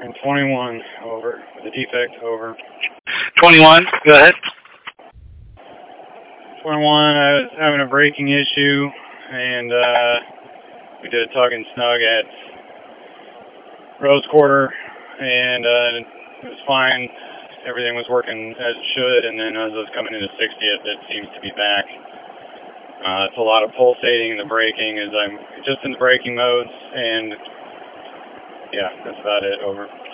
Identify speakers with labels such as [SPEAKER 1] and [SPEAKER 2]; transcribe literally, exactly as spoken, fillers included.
[SPEAKER 1] And twenty-one, over. The defect, over.
[SPEAKER 2] twenty-one, go ahead.
[SPEAKER 1] twenty-one, I was having a braking issue, and uh, we did a tug and snug at Rose Quarter, and uh, it was fine. Everything was working as it should, and then as I was coming into sixtieth, it seems to be back. Uh, it's a lot of pulsating in the braking as I'm just in the braking modes, and yeah, that's about it, over.